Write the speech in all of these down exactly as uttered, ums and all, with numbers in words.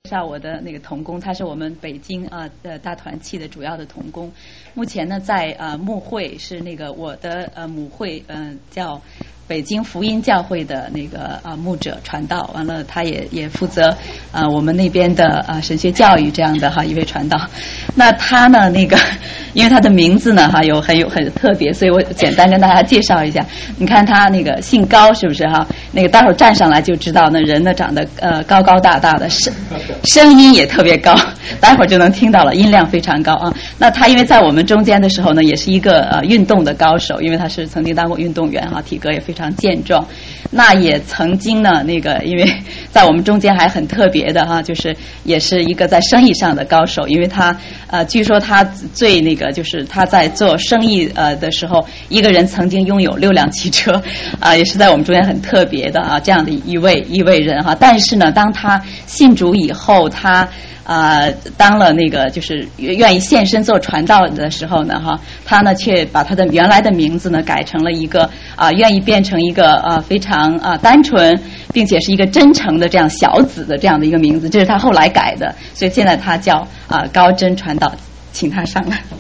介绍我的那个童工，他是我们北京啊的大团契的主要的童工。目前呢，在呃牧会是那个我的呃母会，嗯、呃、叫北京福音教会的那个啊、呃、牧者传道。完了，他也也负责啊、呃、我们那边的啊、呃、神学教育这样的哈一位传道。那他呢那个，因为他的名字呢哈有很有很特别，所以我简单跟大家介绍一下。你看他那个姓高是不是哈？那个待会儿站上来就知道，那人呢长得呃高高大大的，声声音也特别高，待会儿就能听到了，音量非常高啊。那他因为在我们中间的时候呢，也是一个呃运动的高手，因为他是曾经当过运动员哈，体格也非常健壮。那也曾经呢那个因为在我们中间还很特别的哈，就是也是一个在生意上的高手，因为他呃据说他最那个就是他在做生意呃的时候，一个人曾经拥有六辆汽车啊、呃，也是在我们中间很特别的啊这样的一位一位人哈。但是呢，当他信主以后，他啊、呃，当了那个就是愿意献身做传道的时候呢，哈，他呢却把他的原来的名字呢改成了一个啊、呃，愿意变成一个啊、呃、非常啊、呃、单纯，并且是一个真诚的这样小子的这样的一个名字，这是他后来改的，所以现在他叫啊、呃、高真传道，请他上来。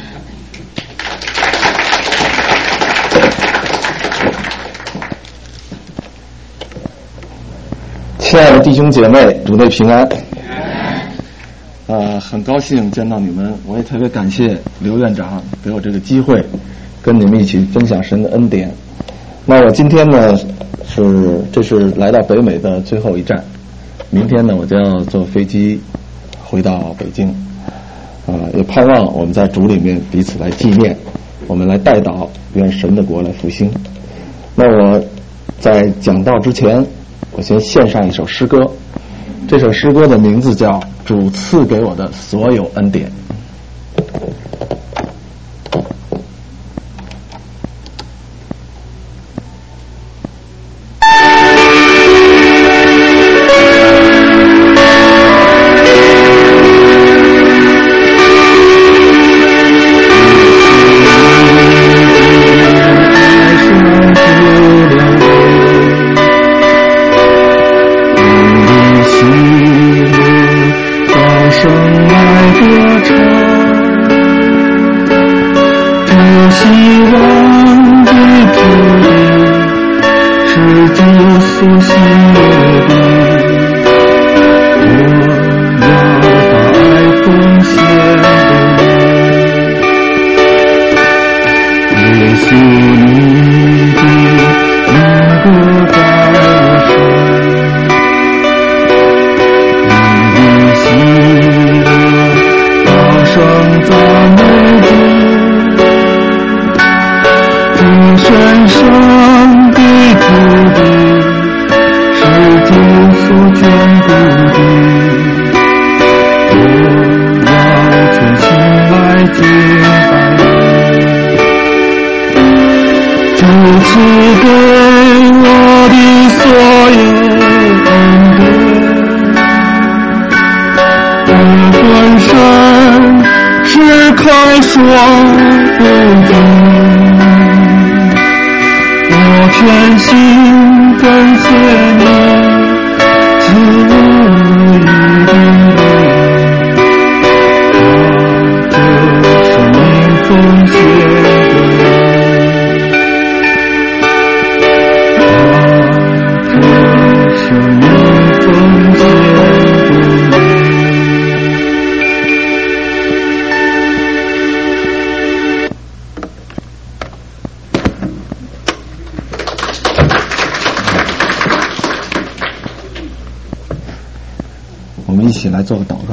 亲爱的弟兄姐妹，主内平安。呃，很高兴见到你们，我也特别感谢刘院长给我这个机会，跟你们一起分享神的恩典。那我今天呢是这是来到北美的最后一站，明天呢我就要坐飞机回到北京。啊、呃，也盼望我们在主里面彼此来纪念，我们来代祷，愿神的国来复兴。那我在讲道之前，我先献上一首诗歌，这首诗歌的名字叫《主赐给我的所有恩典》。一起来做个祷告。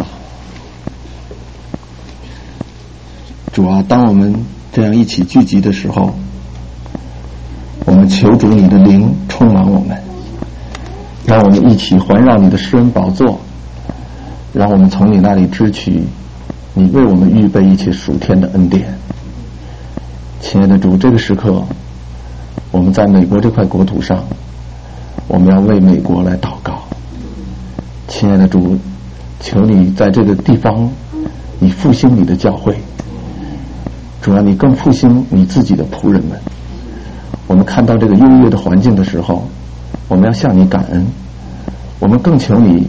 主啊，当我们这样一起聚集的时候，我们求主你的灵充满我们，让我们一起环绕你的施恩宝座，让我们从你那里支取你为我们预备一切属天的恩典。亲爱的主，这个时刻我们在美国这块国土上，我们要为美国来祷告。亲爱的主，求你在这个地方你复兴你的教会，主啊，你更复兴你自己的仆人们。我们看到这个优越的环境的时候，我们要向你感恩，我们更求你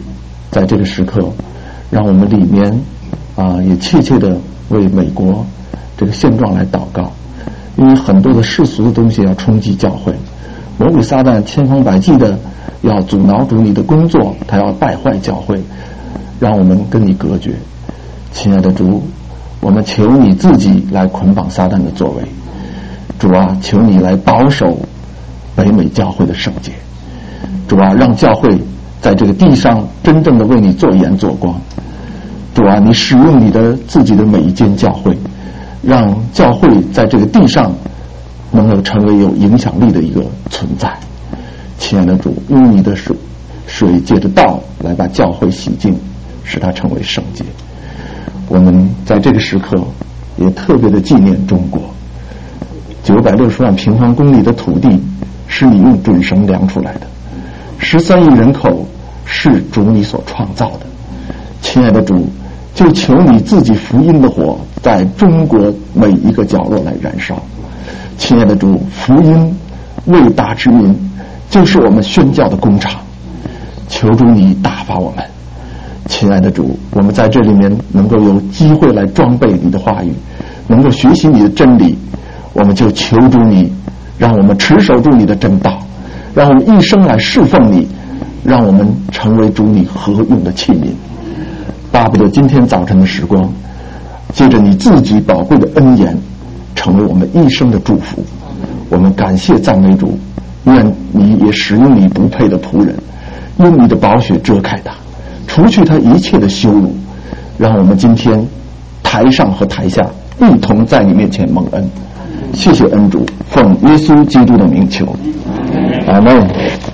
在这个时刻，让我们里面啊也切切的为美国这个现状来祷告，因为很多的世俗的东西要冲击教会，魔鬼撒旦千方百计的要阻挠主你的工作，他要败坏教会，让我们跟你隔绝。亲爱的主，我们求你自己来捆绑撒旦的作为。主啊，求你来保守北美教会的圣洁。主啊，让教会在这个地上真正的为你做盐做光。主啊，你使用你的自己的每一间教会，让教会在这个地上能够成为有影响力的一个存在。亲爱的主，用你的水水借着道来把教会洗净，使它成为圣洁。我们在这个时刻也特别的纪念中国，九百六十万平方公里的土地是你用准绳量出来的，十三亿人口是主你所创造的。亲爱的主，就求你自己福音的火在中国每一个角落来燃烧。亲爱的主，福音为大之民就是我们宣教的工厂，求主你打发我们。亲爱的主，我们在这里面能够有机会来装备你的话语，能够学习你的真理，我们就求主你让我们持守住你的真道，让我们一生来侍奉你，让我们成为主你合用的器皿。巴不得今天早晨的时光借着你自己宝贵的恩言成为我们一生的祝福。我们感谢赞美主，愿你也使用你不配的仆人，用你的宝血遮盖他，除去他一切的羞辱，让我们今天台上和台下一同在你面前蒙恩。谢谢恩主，奉耶稣基督的名求，阿门。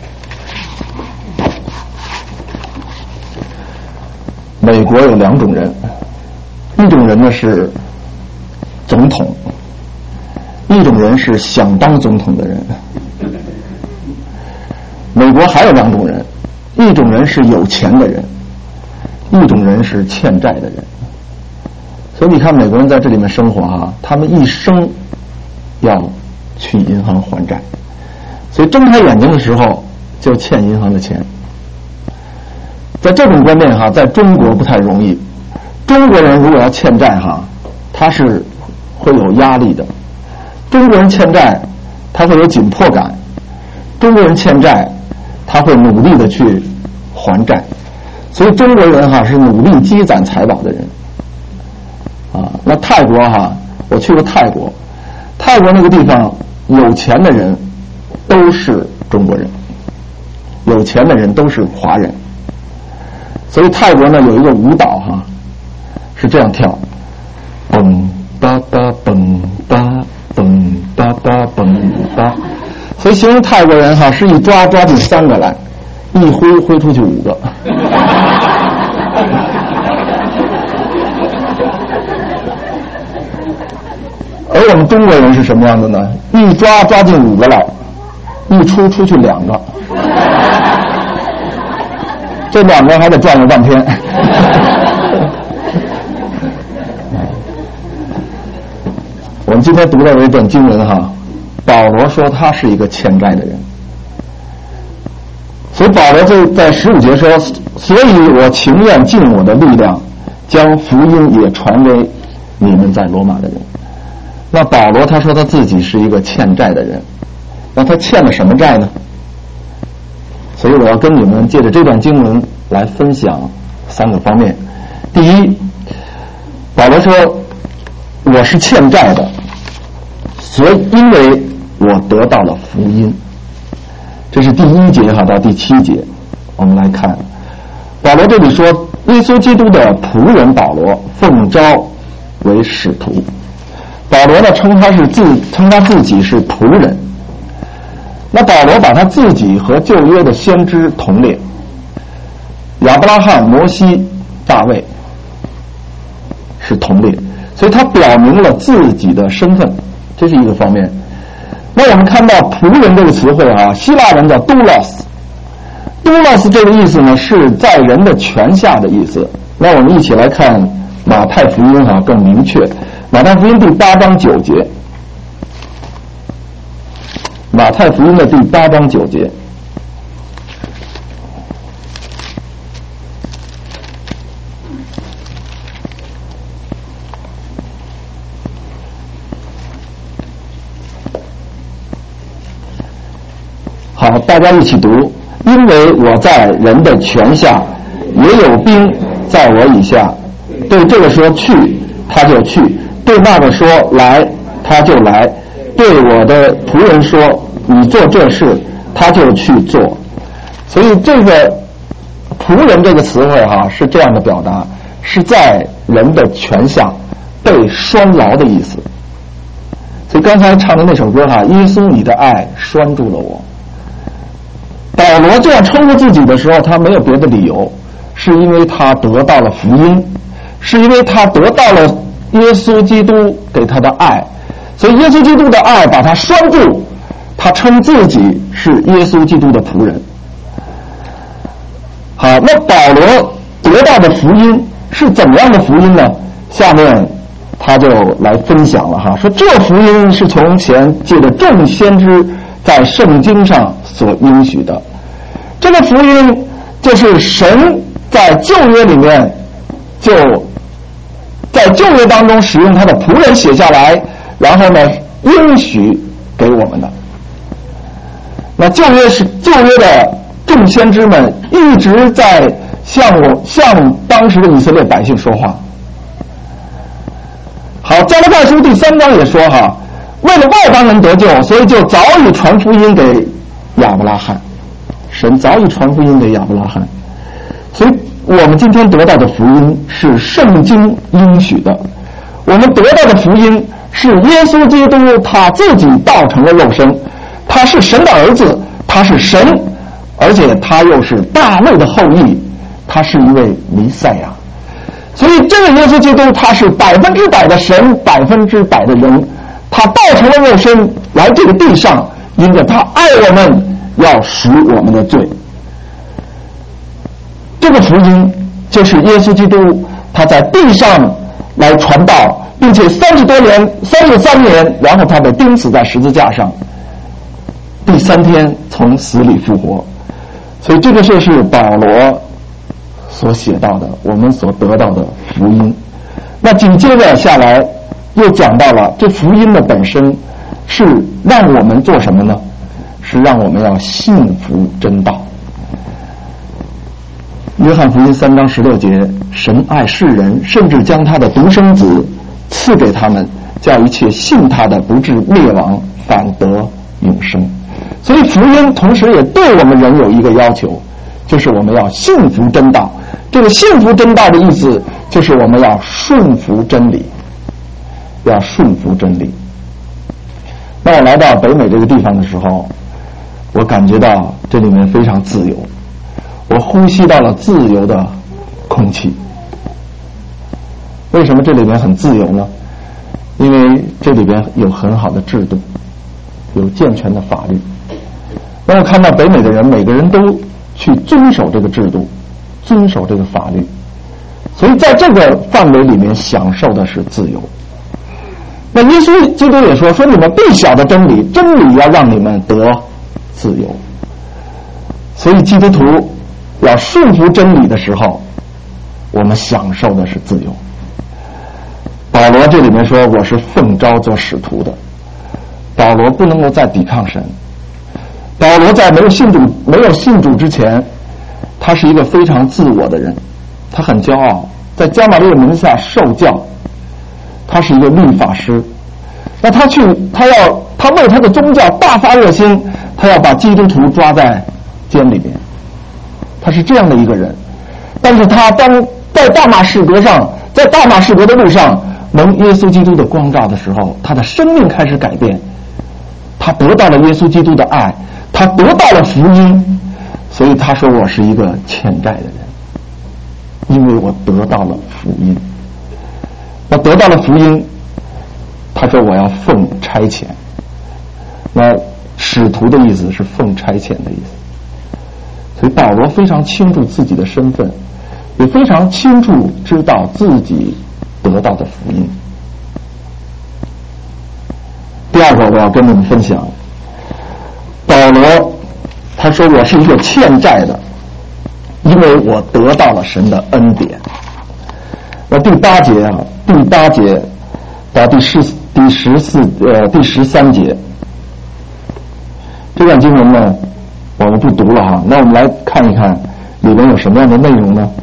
美国有两种人，一种人呢是总统，一种人是想当总统的人。美国还有两种人，一种人是有钱的人，一种人是欠债的人。所以你看美国人在这里面生活啊，他们一生要去银行还债，所以睁开眼睛的时候就欠银行的钱。在这种观念哈，在中国不太容易。中国人如果要欠债哈，他是会有压力的。中国人欠债，他会有紧迫感。中国人欠债，他会努力的去还债。所以中国人哈是努力积攒财宝的人。啊，那泰国哈，我去过泰国，泰国那个地方有钱的人都是中国人，有钱的人都是华人。所以泰国呢有一个舞蹈哈，是这样跳，嘣哒哒嘣哒嘣哒哒嘣哒，所以形容泰国人哈是一抓抓进三个来，一挥挥出去五个。而我们中国人是什么样子呢？一抓抓进五个来，一出出去两个。这两个还得转了半天。我们今天读到的一段经文哈，保罗说他是一个欠债的人，所以保罗就在十五节说，所以我情愿尽我的力量，将福音也传给你们在罗马的人。那保罗他说他自己是一个欠债的人，那他欠了什么债呢？所以我要跟你们借着这段经文来分享三个方面。第一，保罗说我是欠债的，所以因为我得到了福音。这是第一节哈到第七节，我们来看保罗这里说，耶稣基督的仆人保罗奉召为使徒。保罗呢称他是自称他自己是仆人。那保罗把他自己和旧约的先知同列，亚伯拉罕、摩西、大卫是同列，所以他表明了自己的身份，这是一个方面。那我们看到仆人这个词汇啊，希腊人叫 doulos，doulos 这个意思呢是在人的权下的意思。那我们一起来看马太福音啊，更明确。马太福音第八章九节，马太福音的第八章九节， 大家一起读。因为我在人的权下，也有兵在我以下。对这个说去，他就去；对那个说来，他就来；对我的仆人说你做这事，他就去做。所以这个仆人这个词汇哈、啊、是这样的表达，是在人的权下被拴牢的意思。所以刚才唱的那首歌哈、啊，耶稣你的爱拴住了我。保罗这样称呼自己的时候，他没有别的理由，是因为他得到了福音，是因为他得到了耶稣基督给他的爱，所以耶稣基督的爱把他拴住，他称自己是耶稣基督的仆人。好，那保罗得到的福音是怎么样的福音呢？下面他就来分享了哈，说这福音是从前借着众先知在圣经上所应许的。这个福音就是神在旧约里面就在旧约当中使用他的仆人写下来，然后呢应许给我们的。那旧约是旧约的众先知们一直在向我向当时的以色列百姓说话。好，加拉太书第三章也说哈，为了外邦人得救，所以就早已传福音给亚伯拉罕。神早已传福音给亚伯拉罕，所以我们今天得到的福音是圣经应许的。我们得到的福音是耶稣基督他自己道成了肉身，他是神的儿子，他是神，而且他又是大卫的后裔，他是一位弥赛亚。所以这个耶稣基督他是百分之百的神，百分之百的人，他道成了肉身来这个地上，因着他爱我们，要赎我们的罪。这个福音就是耶稣基督他在地上来传道，并且三十多年三十三年，然后他被钉死在十字架上，第三天从死里复活。所以这个就是保罗所写到的，我们所得到的福音。那紧接着下来又讲到了这福音的本身是让我们做什么呢？是让我们要信服真道。约翰福音三章十六节，神爱世人，甚至将他的独生子赐给他们，叫一切信他的不至灭亡，反得永生。所以福音同时也对我们人有一个要求，就是我们要信服真道。这个信服真道的意思就是我们要顺服真理，要顺服真理。当我来到北美这个地方的时候，我感觉到这里面非常自由，我呼吸到了自由的空气。为什么这里面很自由呢？因为这里边有很好的制度，有健全的法律。当我看到北美的人每个人都去遵守这个制度，遵守这个法律，所以在这个范围里面享受的是自由。那耶稣基督也说说你们必晓得真理，真理要让你们得自由。所以基督徒要顺服真理的时候，我们享受的是自由。保罗这里面说我是奉召做使徒的，保罗不能够再抵抗神。保罗在没有信主没有信主之前，他是一个非常自我的人，他很骄傲，在加马利的门下受教，他是一个律法师。那他去他要他为他的宗教大发热心，他要把基督徒抓在监里面，他是这样的一个人。但是他当在大马士革上在大马士革的路上蒙耶稣基督的光照的时候，他的生命开始改变，他得到了耶稣基督的爱，他得到了福音。所以他说我是一个欠债的人，因为我得到了福音。我得到了福音，他说我要奉差遣。那使徒的意思是奉差遣的意思。所以保罗非常清楚自己的身份，也非常清楚知道自己得到的福音。第二个我要跟你们分享，保罗他说我是一个欠债的，因为我得到了神的恩典。那第八节啊，第八节到第十第十四呃第十三节，这段经文呢，我我们不读了哈。那我们来看一看里面有什么样的内容呢？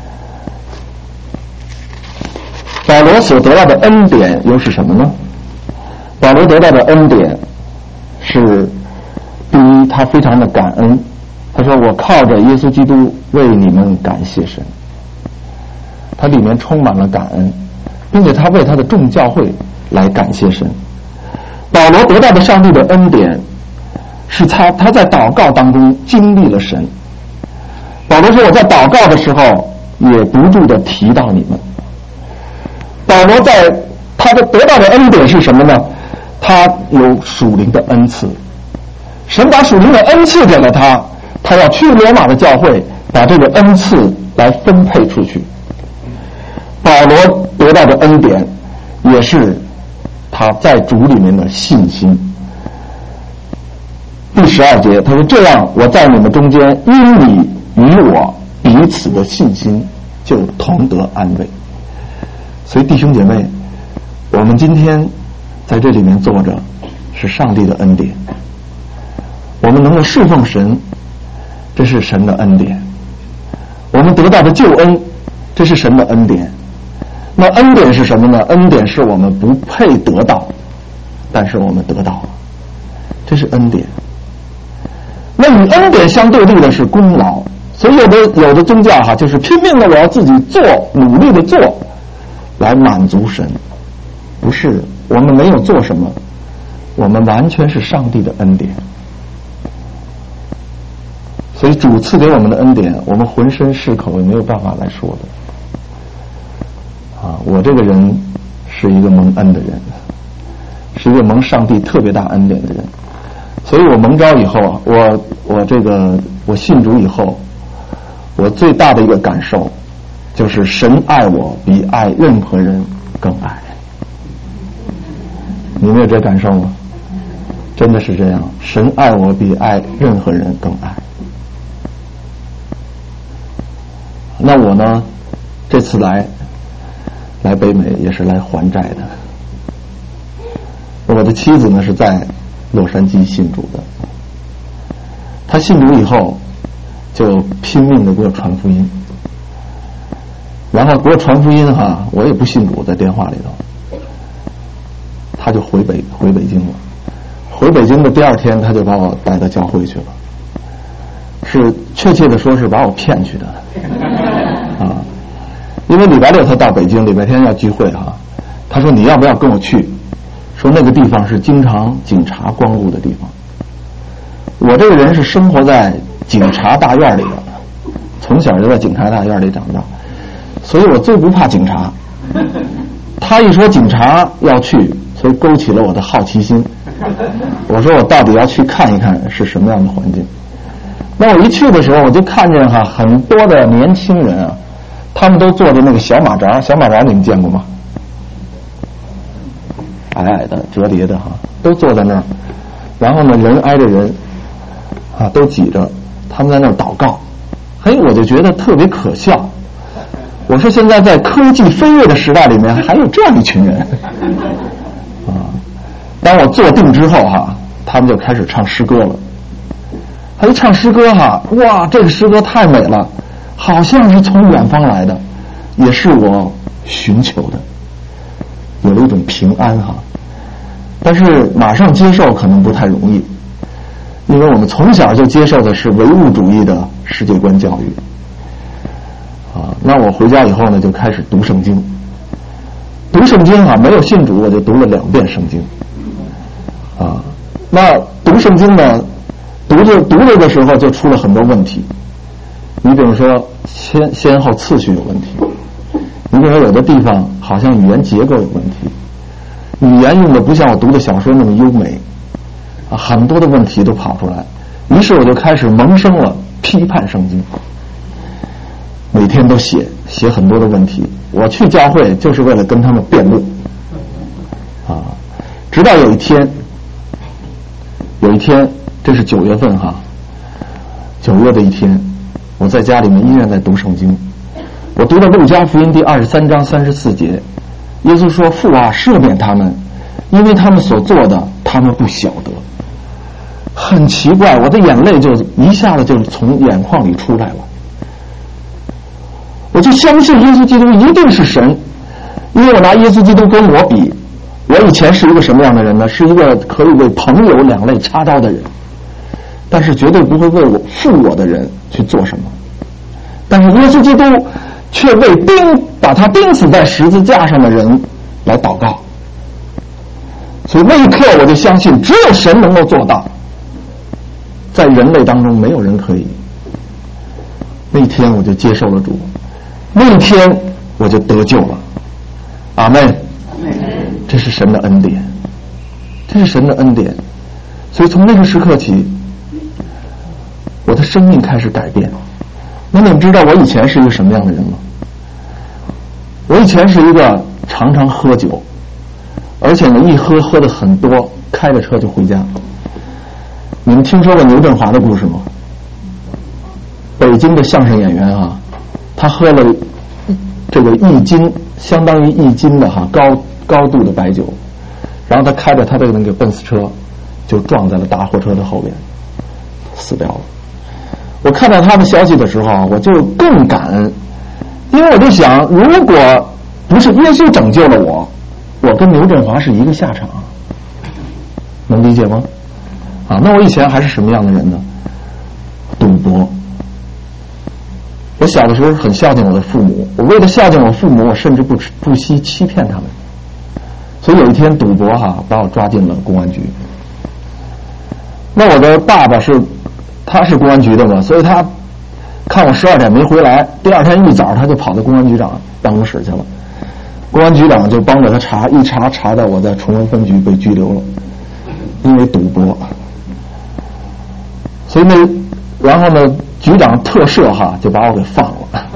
保罗所得到的恩典又是什么呢？保罗得到的恩典是，第一，他非常的感恩。他说：“我靠着耶稣基督为你们感谢神。”他里面充满了感恩，并且他为他的众教会来感谢神。保罗得到的上帝的恩典是他他在祷告当中经历了神。保罗说：“我在祷告的时候也不住地提到你们。”保罗在他的得到的恩典是什么呢？他有属灵的恩赐，神把属灵的恩赐给了他，他要去罗马的教会把这个恩赐来分配出去。保罗得到的恩典也是他在主里面的信心。第十二节他说：“这样我在你们中间，因你与我彼此的信心就同得安慰。”所以弟兄姐妹，我们今天在这里面坐着是上帝的恩典，我们能够侍奉神，这是神的恩典，我们得到的救恩，这是神的恩典。那恩典是什么呢？恩典是我们不配得到，但是我们得到了，这是恩典。那与恩典相对立的是功劳。所以有的有的宗教哈，就是拼命的我要自己做，努力的做来满足神。不是，我们没有做什么，我们完全是上帝的恩典。所以主赐给我们的恩典，我们浑身是口也没有办法来说的。啊，我这个人是一个蒙恩的人，是一个蒙上帝特别大恩典的人。所以我蒙召以后啊，我我这个我信主以后，我最大的一个感受就是神爱我比爱任何人更爱。你们有这感受吗？真的是这样，神爱我比爱任何人更爱。那我呢，这次来来北美也是来还债的。我的妻子呢是在洛杉矶信主的，她信主以后就拼命的给我传福音，然后给我传福音哈，我也不信主，在电话里头，他就回北回北京了。回北京的第二天，他就把我带到教会去了，是确切的说是把我骗去的啊，因为礼拜六他到北京，礼拜天要聚会哈，他说你要不要跟我去？说那个地方是经常警察光顾的地方。我这个人是生活在警察大院里的，从小就在警察大院里长大，所以我最不怕警察。他一说警察要去，所以勾起了我的好奇心。我说我到底要去看一看是什么样的环境。那我一去的时候，我就看见哈很多的年轻人啊，他们都坐着那个小马扎，小马扎你们见过吗？矮矮的折叠的哈，都坐在那儿，然后呢人挨着人啊，都挤着，他们在那儿祷告。嘿，我就觉得特别可笑。我说现在在科技飞跃的时代里面，还有这样一群人啊！当我坐定之后哈，他们就开始唱诗歌了。他一唱诗歌哈，哇，这个诗歌太美了，好像是从远方来的，也是我寻求的，有了一种平安哈。但是马上接受可能不太容易，因为我们从小就接受的是唯物主义的世界观教育啊。那我回家以后呢，就开始读圣经。读圣经啊，没有信主我就读了两遍圣经啊。那读圣经呢，读着读着的时候就出了很多问题。你比如说先先后次序有问题，你比如说有的地方好像语言结构有问题，语言用的不像我读的小说那么优美啊，很多的问题都跑出来。于是我就开始萌生了批判圣经，每天都写写很多的问题。我去教会就是为了跟他们辩论啊，直到有一天有一天这是九月份哈，九月的一天，我在家里面依然在读圣经。我读了路加福音第二十三章三十四节，耶稣说：“父啊，赦免他们，因为他们所做的他们不晓得。” 很奇怪，我的眼泪就一下子就从眼眶里出来了。我就相信耶稣基督一定是神，因为我拿耶稣基督跟我比，我以前是一个什么样的人呢？是一个可以为朋友两肋插刀的人，但是绝对不会为我负我的人去做什么。但是耶稣基督却为钉把他钉死在十字架上的人来祷告，所以那一刻我就相信只有神能够做到，在人类当中没有人可以。那一天我就接受了主，那一天我就得救了。阿们。这是神的恩典，这是神的恩典。所以从那个时刻起，我的生命开始改变。那你们知道我以前是一个什么样的人吗？我以前是一个常常喝酒，而且呢一喝喝的很多，开着车就回家。你们听说过牛振华的故事吗？北京的相声演员啊，他喝了这个一斤，相当于一斤的哈高高度的白酒，然后他开着他的那个奔驰车，就撞在了大货车的后边，死掉了。我看到他的消息的时候，我就更感恩，因为我就想，如果不是耶稣拯救了我，我跟牛振华是一个下场，能理解吗？啊，那我以前还是什么样的人呢？赌博。我小的时候很孝敬我的父母，我为了孝敬我父母，我甚至不不惜欺骗他们。所以有一天赌博哈，把我抓进了公安局。那我的爸爸是。他是公安局的嘛，所以他看我十二点没回来，第二天一早他就跑到公安局长办公室去了。公安局长就帮着他查，一查查到我在崇文分局被拘留了，因为赌博。所以呢，然后呢，局长特赦哈，就把我给放了。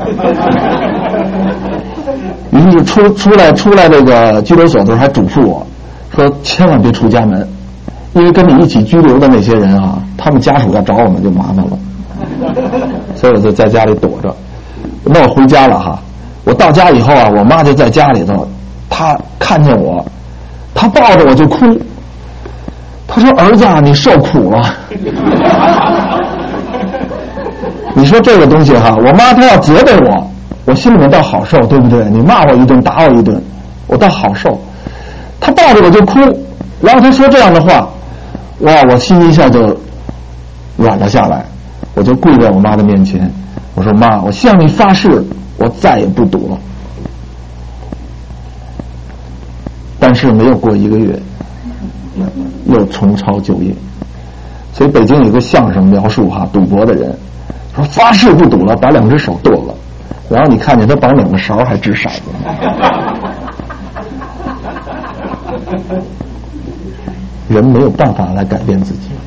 于是出出来出来这个拘留所的时候，还嘱咐我说，千万别出家门。因为跟你一起拘留的那些人啊，他们家属要找我们就麻烦了，所以我就在家里躲着。那我回家了哈，我到家以后啊，我妈就在家里头，她看见我，她抱着我就哭，她说：“儿子啊，你受苦了。”你说这个东西哈，我妈她要责备我，我心里面倒好受，对不对？你骂我一顿，打我一顿，我倒好受。她抱着我就哭，然后她说这样的话。哇！我心一下就软了下来，我就跪在我妈的面前，我说：“妈，我向你发誓，我再也不赌了。”但是没有过一个月，又重操旧业。所以北京有个相声描述哈赌博的人，说发誓不赌了，把两只手剁了，然后你看见他绑两个勺还掷骰子。人没有办法来改变自己，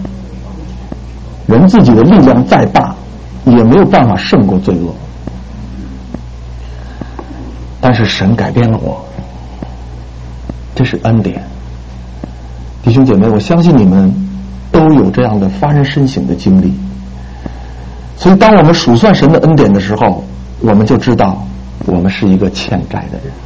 人自己的力量再大，也没有办法胜过罪恶。但是神改变了我，这是恩典。弟兄姐妹，我相信你们都有这样的发人深省的经历。所以当我们数算神的恩典的时候，我们就知道我们是一个欠债的人。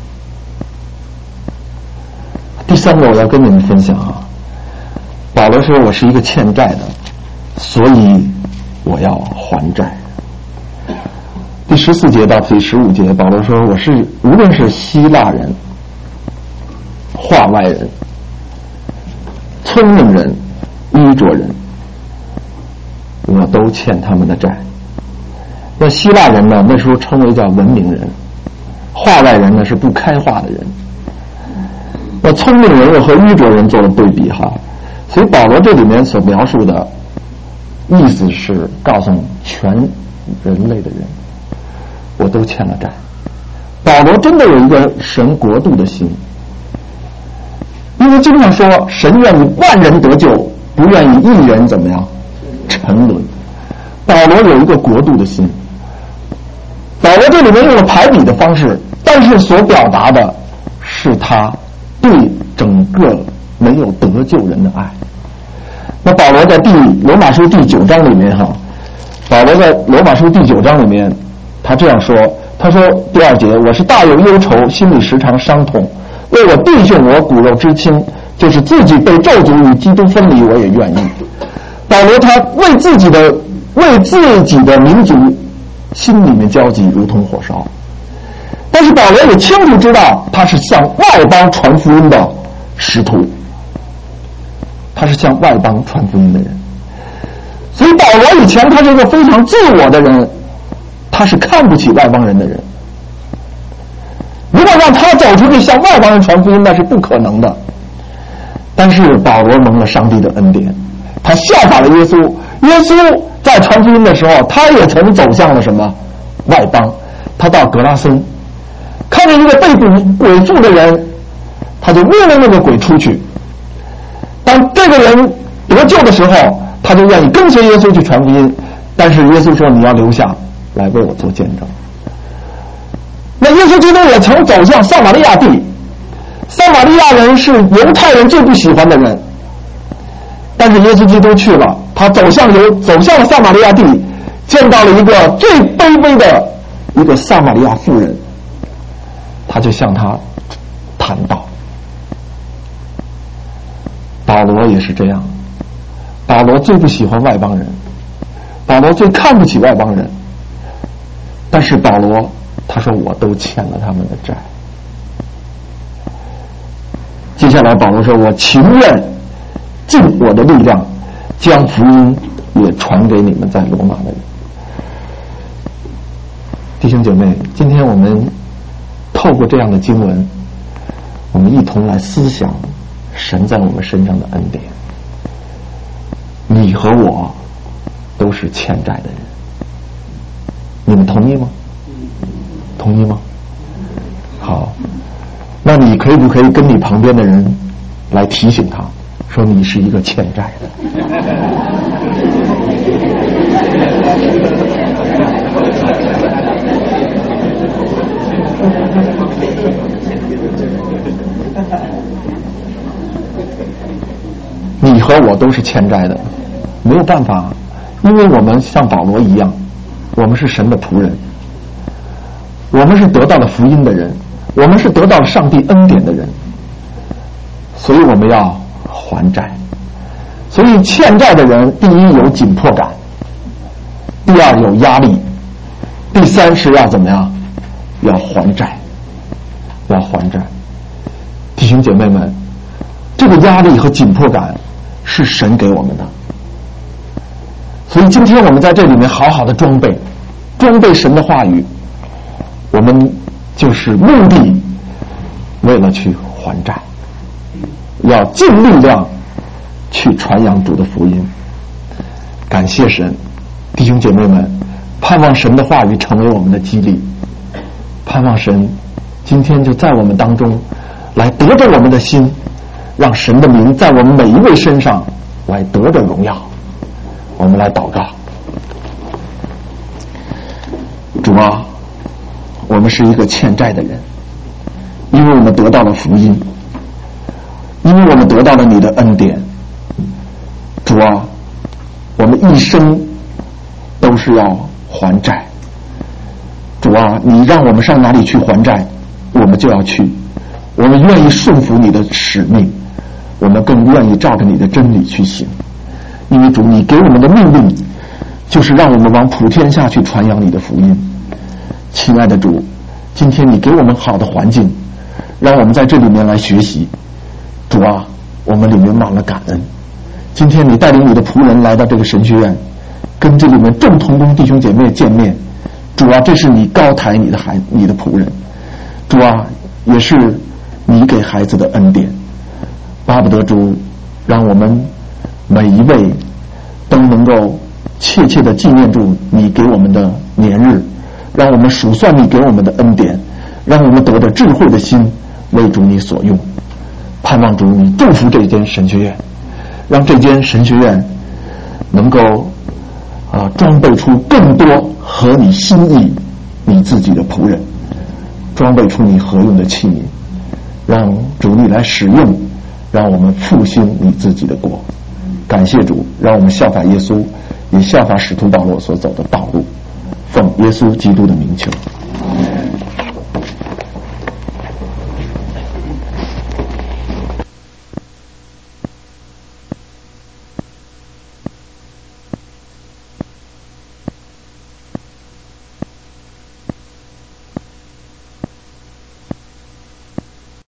第三个我要跟你们分享啊，保罗说我是一个欠债的，所以我要还债。第十四节到第十五节，保罗说我是无论是希腊人、化外人、聪明人、愚拙人，我都欠他们的债。那希腊人呢，那时候称为叫文明人，化外人呢是不开化的人。那聪明人又和愚拙人做了对比哈，所以保罗这里面所描述的意思是告诉全人类的人，我都欠了债。保罗真的有一个神国度的心，因为经常说神愿意万人得救，不愿意一人怎么样沉沦。保罗有一个国度的心，保罗这里面用了排比的方式，但是所表达的是他对整个没有得救人的爱。那保罗在第罗马书第九章里面哈，保罗在罗马书第九章里面，他这样说，他说第二节，我是大有忧愁，心里时常伤痛，为我弟兄我骨肉之亲， 就是自己被咒诅与基督分离，我也愿意。保罗他为自己的为自己的民族心里面焦急，如同火烧。但是保罗也清楚知道，他是向外邦传福音的使徒，他是向外邦传福音的人。所以保罗以前他是一个非常自我的人，他是看不起外邦人的人。如果让他走出去向外邦人传福音，那是不可能的。但是保罗蒙了上帝的恩典，他效法了耶稣。耶稣在传福音的时候，他也曾走向了什么外邦。他到格拉森，看见一个被鬼附的人，他就命令那个鬼出去。当这个人得救的时候，他就愿意跟随耶稣去传福音。但是耶稣说：“你要留下来为我做见证。”那耶稣基督也曾走向撒玛利亚地，撒玛利亚人是犹太人最不喜欢的人，但是耶稣基督去了，他走向犹走向了撒玛利亚地，见到了一个最卑微的一个撒玛利亚妇人，他就向他谈道。保罗也是这样，保罗最不喜欢外邦人，保罗最看不起外邦人，但是保罗他说我都欠了他们的债。接下来保罗说，我情愿尽我的力量将福音也传给你们在罗马的人。弟兄姐妹，今天我们透过这样的经文，我们一同来思想神在我们身上的恩典。你和我都是欠债的人，你们同意吗？同意吗？好，那你可以不可以跟你旁边的人来提醒他，说你是一个欠债的？你和我都是欠债的，没有办法，因为我们像保罗一样，我们是神的仆人，我们是得到了福音的人，我们是得到了上帝恩典的人，所以我们要还债。所以欠债的人，第一有紧迫感，第二有压力，第三是要怎么样？要还债，要还债。弟兄姐妹们，这个压力和紧迫感是神给我们的，所以今天我们在这里面好好的装备装备神的话语，我们就是目的为了去还债，要尽力量去传扬主的福音。感谢神，弟兄姐妹们，盼望神的话语成为我们的激励，盼望神今天就在我们当中来得着我们的心，让神的名在我们每一位身上来得着荣耀。我们来祷告。主啊，我们是一个欠债的人，因为我们得到了福音，因为我们得到了你的恩典。主啊，我们一生都是要还债。主啊，你让我们上哪里去还债，我们就要去。我们愿意顺服你的使命，我们更愿意照着你的真理去行。因为主，你给我们的命令就是让我们往普天下去传扬你的福音。亲爱的主，今天你给我们好的环境，让我们在这里面来学习。主啊，我们里面满了感恩。今天你带领你的仆人来到这个神学院，跟这里面众同工弟兄姐妹见面。主啊，这是你高抬你的孩你的仆人。主啊，也是你给孩子的恩典。巴不得主让我们每一位都能够切切的纪念住你给我们的年日，让我们数算你给我们的恩典，让我们得着智慧的心为主你所用。盼望主你祝福这间神学院，让这间神学院能够啊装备出更多合你心意你自己的仆人，装备出你合用的器皿，让主你来使用，让我们复兴你自己的国。感谢主，让我们效法耶稣，也效法使徒保罗所走的道路。奉耶稣基督的名求。